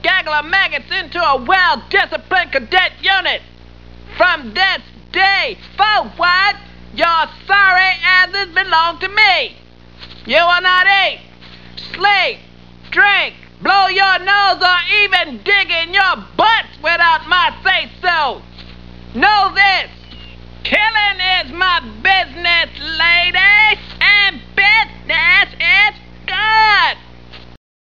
gaggle of maggots into a well-disciplined cadet unit. From this day forward, your sorry asses belong to me. You will not eat, sleep, drink, blow your nose, or even dig in your butts without my say-so. Know this, killing is my